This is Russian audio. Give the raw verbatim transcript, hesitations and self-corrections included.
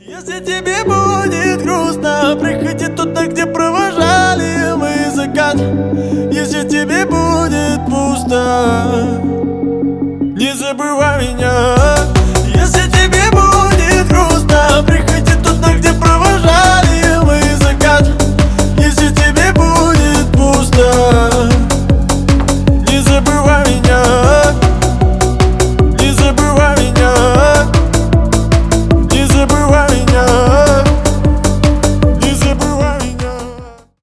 Если тебе будет грустно, приходи туда, где провожали мы закат. Если тебе будет пусто, не забывай меня.